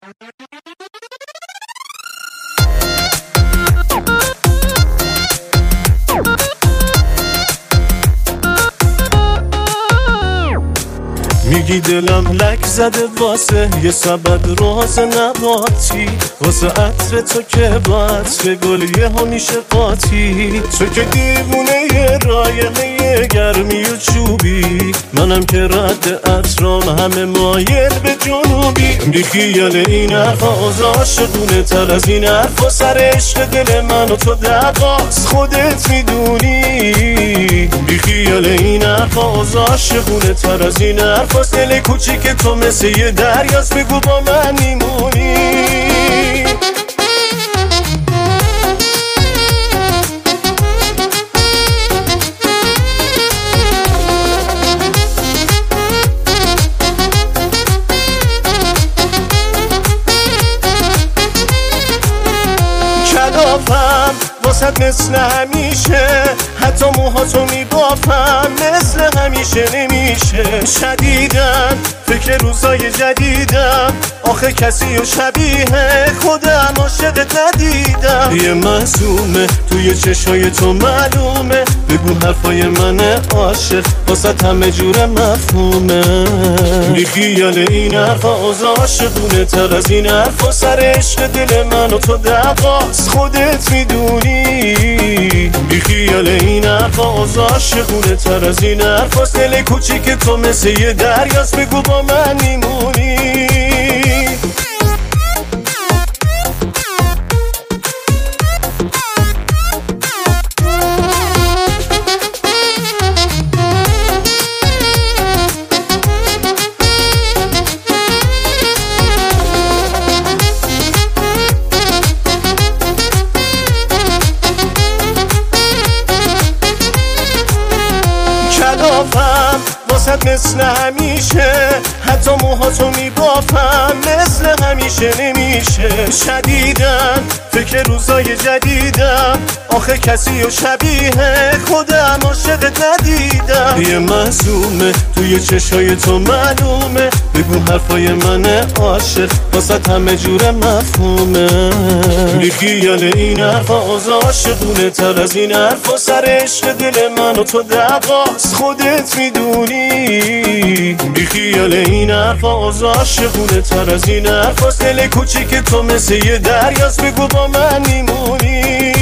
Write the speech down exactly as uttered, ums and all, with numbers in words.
میگی دلم لک زده واسه یه سبد راز نباتی، واسه عطر تو که با عطر گل یه همیشه قاطی. تو که دیوونه یه رایقه گرمی و چوبی، منم که رد عطرام همه مایل به جنوبی. بی خیال این حرفاز عاشقونه تر از این حرفا، سر عشق دل من و تو دعواست خودت میدونی. بی خیال این حرفاز عاشقونه تر از این حرفا، دل کوچیک تو مثل یه دریاست، بگو با من میمونی. کلافم واسد مثل همیشه، حتی موهاتو میبافم مثل همیشه نمیشه. شدیدم فکر روزای جدیدم، آخه کسی و شبیه خودم عاشقت ندیدم. یه معصومه توی چشای تو معلومه، بگو حرفای من عاشق واسه همه جور مفهومه. بی خیال این حرفا از عاشقونه تر از این حرفا، سر عشق دل من و تو دعواست خودت میدونی. بی خیال این حرفا از عاشقونه تر از این حرفا، دل کوچیک تو مثل یه دریاست، بگو با من میمونی. کلافم واسد مثل همیشه، حتی موهاتو میبافم مثل همیشه نمیشه. شدیدم فکر روزای جدیدم، آخه کسی و شبیه خودم عاشقت ندیدم. یه معصومه توی چشای تو معلومه، بگو حرفای من عاشق واسه همه جور مفهومه. بی خیال این حرفا از عاشقونه تر از این حرفا، سر عشق دل من و تو دعواست خودت میدونی. بی خیال این حرفا از عاشقونه تر از این حرفا، دل کوچیک تو مثل یه دریاست، بگو با من میمونی.